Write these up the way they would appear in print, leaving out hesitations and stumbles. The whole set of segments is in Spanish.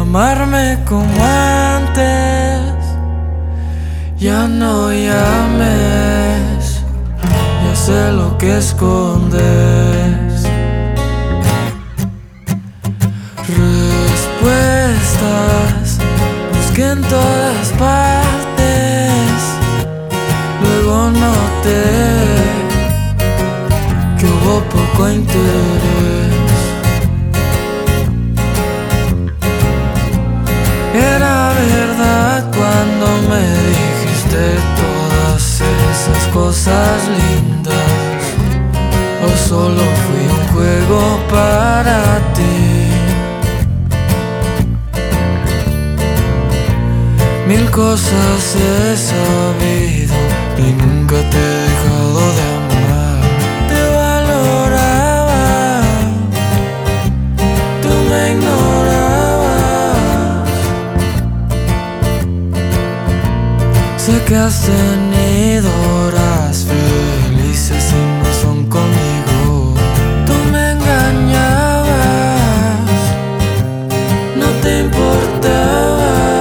amarme como antes. Ya no llames, ya sé lo que escondes. Respuestas busqué en todas partes. Luego noté que hubo poco interés. Era verdad cuando me dijiste todas esas cosas lindas, o solo fui un juego para ti. Mil cosas he sabido y nunca te he dejado de amar. Te valoraba, tú me ignorabas. Sé que has tenido horas felices y no son conmigo. Tú me engañabas, no te importaba.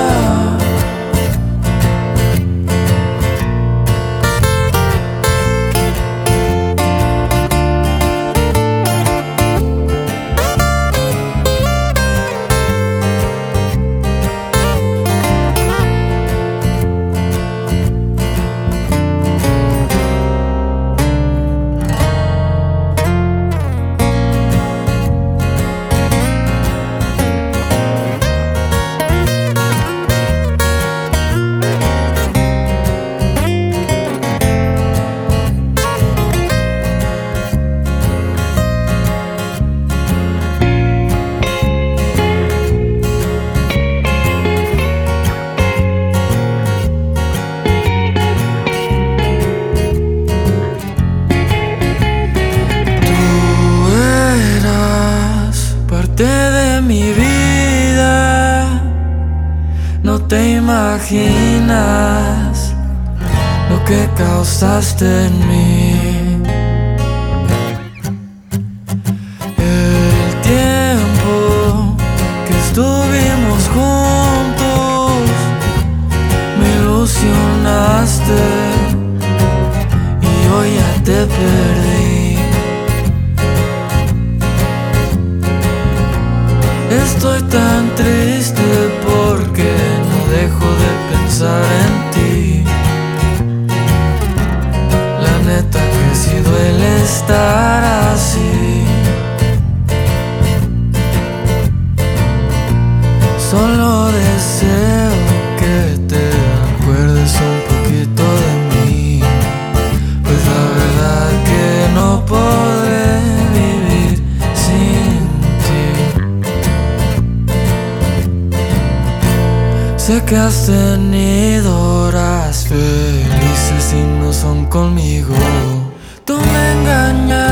De mi vida, no te imaginas lo que causaste en mí. El tiempo que estuvimos juntos me ilusionaste y hoy ya te perdí. Estoy tan triste porque no dejo de pensar en ti. La neta que sí duele estar así. Solo deseo que te acuerdes un poquito de mí, pues la verdad que no podré vivir sin ti. Sé que has tenido horas felices y no son conmigo. Tú me engañas.